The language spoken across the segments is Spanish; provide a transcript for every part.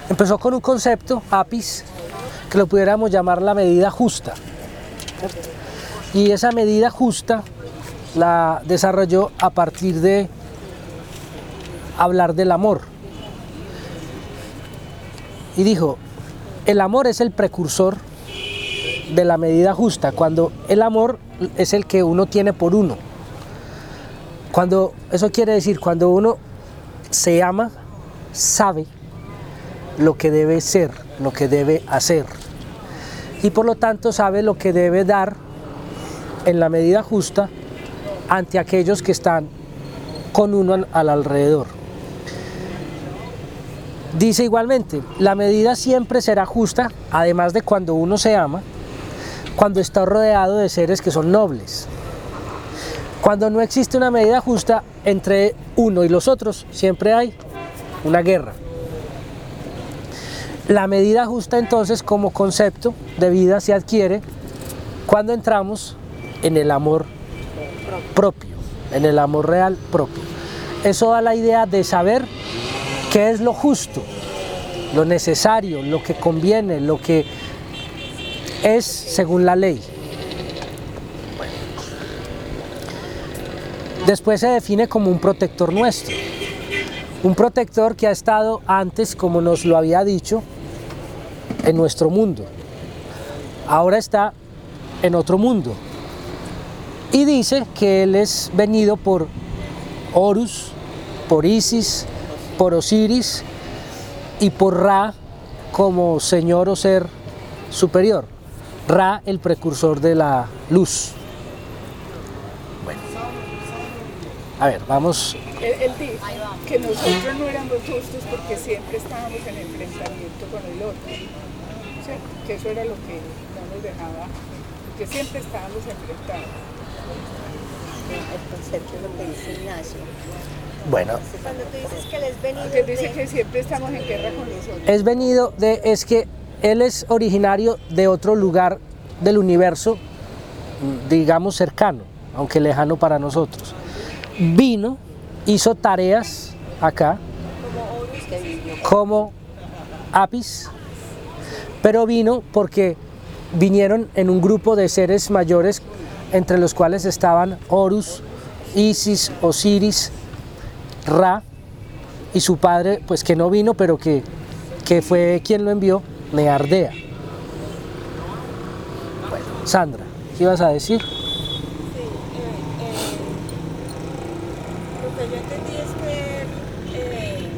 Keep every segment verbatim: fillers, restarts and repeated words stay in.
empezó con un concepto, apis, que lo pudiéramos llamar la medida justa. Y esa medida justa la desarrolló a partir de hablar del amor. Y dijo, el amor es el precursor de la medida justa, cuando el amor es el que uno tiene por uno. Cuando, eso quiere decir, cuando uno se ama, sabe lo que debe ser, lo que debe hacer. Y por lo tanto sabe lo que debe dar en la medida justa ante aquellos que están con uno al, al alrededor. Dice igualmente, la medida siempre será justa, además de cuando uno se ama, cuando está rodeado de seres que son nobles. Cuando no existe una medida justa entre uno y los otros, siempre hay una guerra. La medida justa entonces como concepto de vida se adquiere cuando entramos en el amor propio, en el amor real propio. Eso da la idea de saber qué es lo justo, lo necesario, lo que conviene, lo que es según la ley. Bueno. Después se define como un protector nuestro, un protector que ha estado antes, como nos lo había dicho, en nuestro mundo. Ahora está en otro mundo. Y dice que él es venido por Horus, por Isis, por Osiris y por Ra como señor o ser superior. Ra, el precursor de la luz. Bueno, a ver, vamos. Él, él dijo que nosotros no éramos justos porque siempre estábamos en enfrentamiento con el otro, ¿cierto? Que eso era lo que no nos dejaba, que siempre estábamos enfrentados. El concepto es lo que dice Ignacio. Bueno. Cuando tú dices que él es venido Que dice de... que siempre estamos en guerra con nosotros. Es venido de, es que él es originario de otro lugar del universo, digamos cercano, aunque lejano para nosotros. Vino, hizo tareas acá, como Apis, pero vino porque vinieron en un grupo de seres mayores, entre los cuales estaban Horus, Isis, Osiris, Ra, y su padre, pues que no vino, pero que, que fue quien lo envió, Neardea. Bueno, Sandra, ¿qué ibas a decir? Sí, eh, eh, lo que yo entendí es que, eh,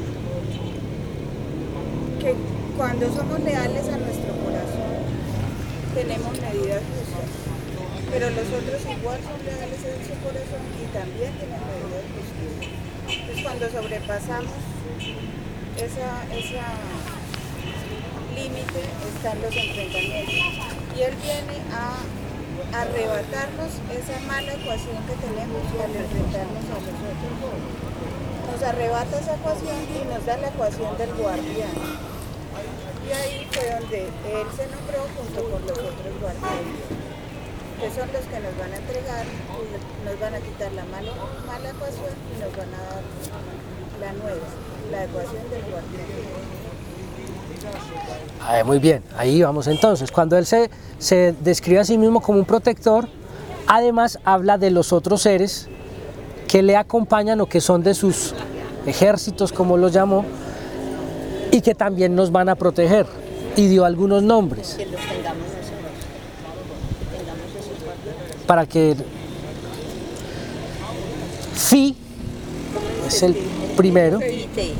que cuando somos leales a nuestro corazón, tenemos medidas justas, pero los otros igual son leales a su corazón y también tienen medidas justas. Entonces cuando sobrepasamos esa, esa límite están los enfrentamientos y él viene a arrebatarnos esa mala ecuación que tenemos y al enfrentarnos a nosotros. Nos arrebata esa ecuación y nos da la ecuación del guardián. Y ahí fue donde él se nombró junto con los otros guardianes, que son los que nos van a entregar, nos van a quitar la mala, mala ecuación y nos van a dar la nueva, la ecuación del guardián. Ah, muy bien, ahí vamos entonces. Cuando él se, se describe a sí mismo como un protector, además habla de los otros seres que le acompañan o que son de sus ejércitos, como los llamó, y que también nos van a proteger. Y dio algunos nombres. Que los tengamos nosotros, que tengamos esos guardianes. Para que Fi es el primero. Y te-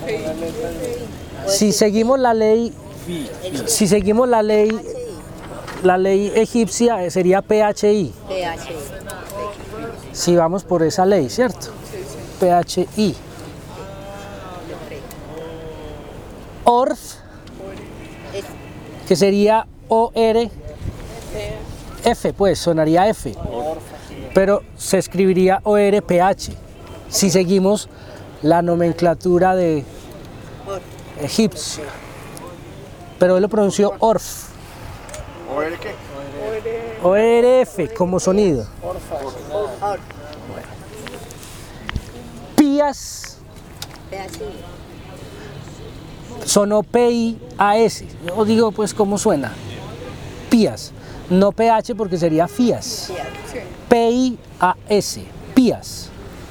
Si seguimos la ley, si seguimos la ley, la ley egipcia sería P H I. P H I. Si vamos por esa ley, ¿cierto? P H I. Orf, Es que sería O R F, pues sonaría F, pero se escribiría O R P H si seguimos la nomenclatura de egipcia, pero él lo pronunció Orf. ¿O el qué? O R F como sonido. Pías, P H I. sonó P I A S. Yo digo, pues, ¿cómo suena? Pías. No P H porque sería Fías. Sí. P I A S. Pías.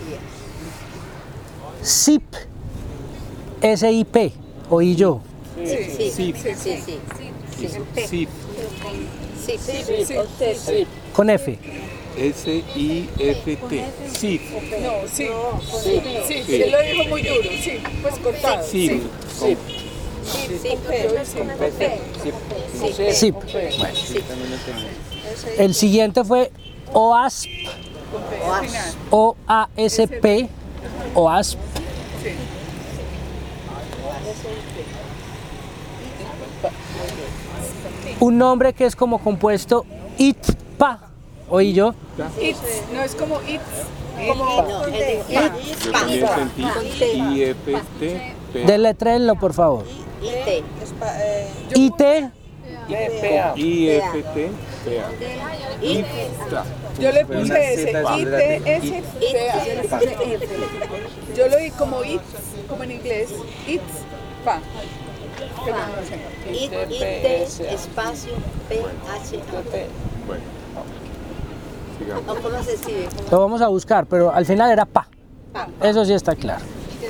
S I P. S I P. Oí yo. Sí, Sí, sí, sí, sí, sí. Sí, Sí, sí, sí. Con F. S I F T. Sí. No, sí. Sí, sí, sí, lo dijo muy duro, sí. Pues cortado. Sí. Sí. Sí. sí, sí, S I P. Bueno. El siguiente fue O A S P. Al final. O A S P. O A S P. Sí. Un nombre que es como compuesto I T P A. Oí yo. It's, no es como it's, como No, es de Yo también sentí I F T. Deletréenlo, por favor. I T. I T. I F T. P A. Ifta. yo le puse ese I T S P A. Yo lo oí como it's, como en inglés, it's pa. Pero no sé. I T espacio P H A. Bueno. Sigamos. ¿O cómo se escribe? Lo vamos a buscar, pero al final era PA. Eso sí está claro.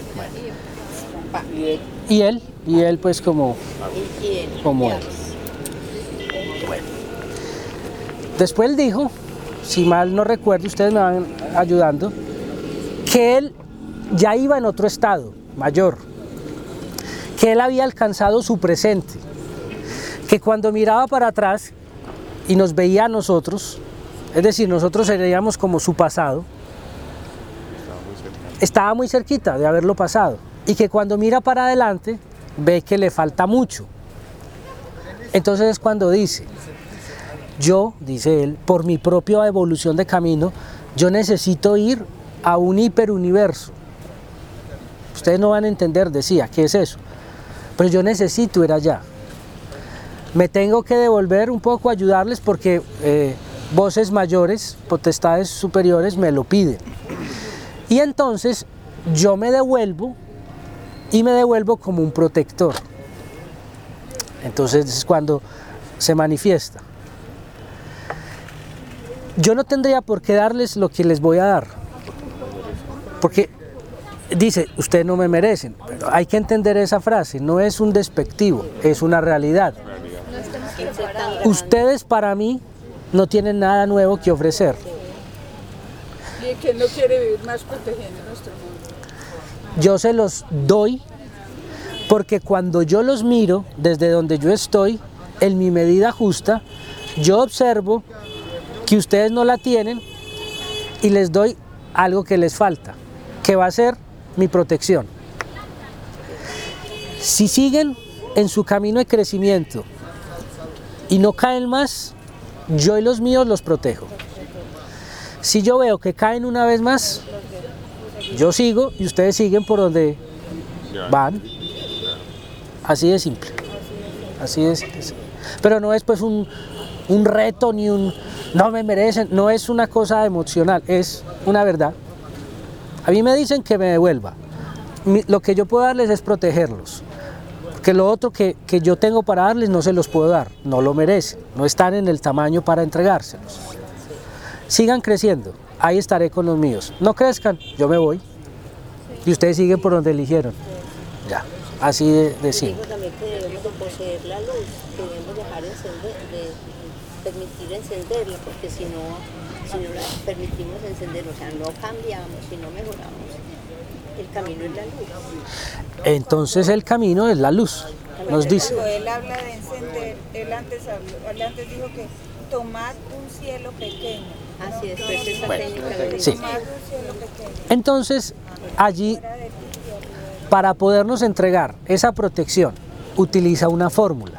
Y él, y él pues como, Y, y él. como él. Bueno. Después él dijo, si mal no recuerdo, ustedes me van ayudando, que él ya iba en otro estado mayor, que él había alcanzado su presente, que cuando miraba para atrás y nos veía a nosotros, es decir, nosotros seríamos como su pasado, estaba muy cerquita de haberlo pasado, y que cuando mira para adelante ve que le falta mucho. Entonces es cuando dice, yo, dice él, por mi propia evolución de camino, yo necesito ir a un hiperuniverso. Ustedes no van a entender, decía, ¿qué es eso? Pero yo necesito ir allá. Me tengo que devolver un poco a ayudarles porque eh, voces mayores, potestades superiores me lo piden. Y entonces yo me devuelvo y me devuelvo como un protector. Entonces es cuando se manifiesta. Yo no tendría por qué darles lo que les voy a dar, porque dice, ustedes no me merecen, pero hay que entender esa frase, no es un despectivo, es una realidad. Ustedes para mí no tienen nada nuevo que ofrecer. Y que no quiere vivir más protegiendo nuestro mundo. Yo se los doy porque cuando yo los miro desde donde yo estoy, en mi medida justa, yo observo que ustedes no la tienen y les doy algo que les falta, que va a ser mi protección. Si siguen en su camino de crecimiento y no caen más, yo y los míos los protejo. Si yo veo que caen una vez más, yo sigo y ustedes siguen por donde van. Así de simple. Así de simple. Pero no es pues un, un reto ni un no me merecen, no es una cosa emocional, es una verdad. A mí me dicen que me devuelva. Mi, lo que yo puedo darles es protegerlos. Que lo otro que, que yo tengo para darles no se los puedo dar, no lo merecen, no están en el tamaño para entregárselos. Sigan creciendo, ahí estaré con los míos. No crezcan, yo me voy. Y ustedes siguen por donde eligieron. Ya, así de, de simple. Dijo también que debemos de poseer la luz, que debemos dejar encender, de permitir encenderla, porque si no, si no la permitimos encender, o sea, no cambiamos, si no mejoramos, el camino es la luz. Entonces el camino es la luz, nos dice. Cuando él habla de encender, él antes, habló, él antes dijo que tomad un cielo pequeño. Así es, pues esa Bueno, técnica lo sí. dice. Tomad un cielo pequeño. Entonces, allí, para podernos entregar esa protección, utiliza una fórmula.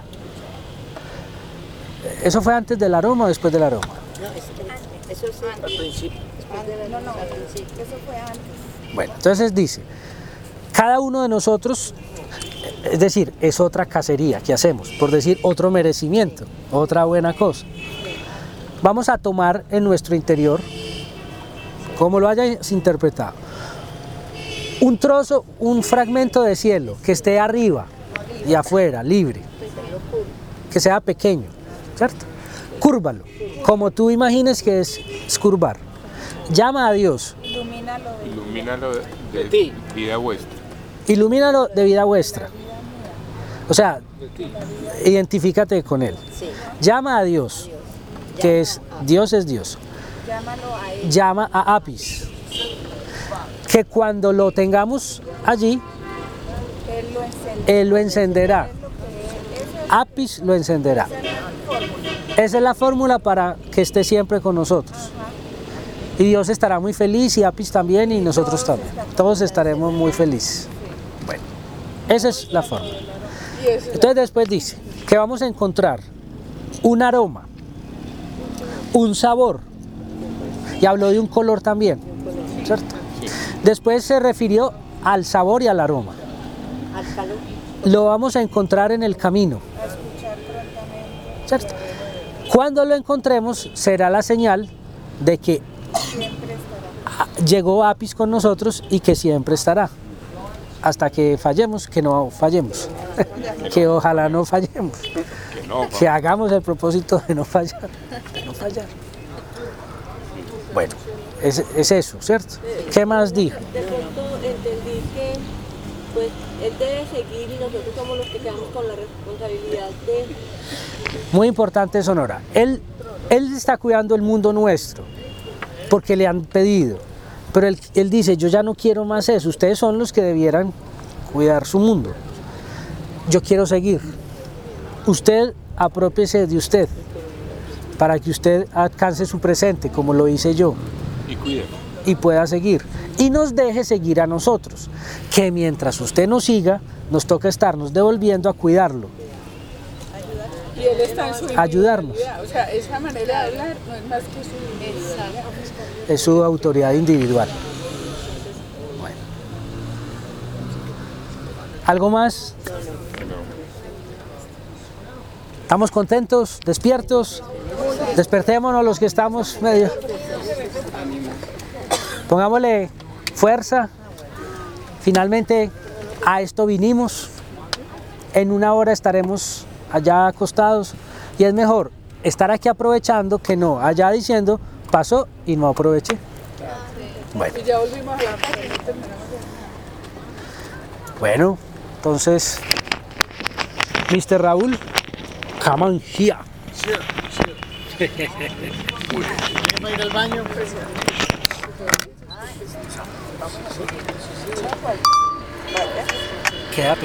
¿Eso fue antes del aroma o después del aroma? No, es- eso sí, al principio. Después de la No, no, al principio. eso fue antes. Bueno, entonces dice, cada uno de nosotros, es decir, es otra cacería que hacemos, por decir otro merecimiento, otra buena cosa. Vamos a tomar en nuestro interior, como lo hayas interpretado, un trozo, un fragmento de cielo que esté arriba, y afuera, libre. Que sea pequeño, ¿cierto? Cúrvalo, como tú imagines que es, es curvar. Llama a Dios. Ilumínalo de Ilumínalo de, de vida vuestra. Ilumínalo de vida vuestra. O sea, identifícate con Él. Sí. Llama a Dios, que es Dios es Dios. llámalo a él. Llama a Apis. Que cuando lo tengamos allí, Él lo encenderá. Él lo encenderá. Es lo que él- eso es- Apis lo encenderá. esa es la fórmula. Esa es la fórmula para que esté siempre con nosotros. Y Dios estará muy feliz y Apis también y nosotros también. Todos estaremos muy felices. Bueno, esa es la fórmula. Y eso es Entonces después dice que vamos a encontrar un aroma, un sabor, y habló de un color también, ¿cierto? Después se refirió al sabor y al aroma. Al calor. Lo vamos a encontrar en el camino, ¿cierto? Cuando lo encontremos será la señal de que ah, llegó Apis con nosotros y que siempre estará. Hasta que fallemos, que no fallemos. Que ojalá no fallemos. Que no, Que hagamos el propósito de no fallar. De no fallar. Bueno, es, es eso, ¿cierto? ¿Qué más dijo? De pronto entendí que pues él debe seguir y nosotros somos los que quedamos con la responsabilidad de... Muy importante, Sonora. Él, él está cuidando el mundo nuestro, porque le han pedido. Pero él, él dice, yo ya no quiero más eso. Ustedes son los que debieran cuidar su mundo. Yo quiero seguir. Usted apropiese de usted, para que usted alcance su presente, como lo hice yo, y cuídate. y pueda seguir. Y nos deje seguir a nosotros, que mientras usted nos siga, nos toca estarnos devolviendo a cuidarlo. Y él está en su Ayudarnos. individualidad. O sea, esa manera de hablar no es más que su individualidad. Es su autoridad individual. Bueno. ¿Algo más? ¿Estamos contentos? ¿Despiertos? Despertémonos los que estamos medio. Pongámosle fuerza. Finalmente a esto vinimos. En una hora estaremos allá acostados y es mejor estar aquí aprovechando que no allá diciendo pasó y no aproveché. Bueno, Y ya volvimos a la parte y no terminamos de bueno, entonces, mister Raúl, come on here. Queda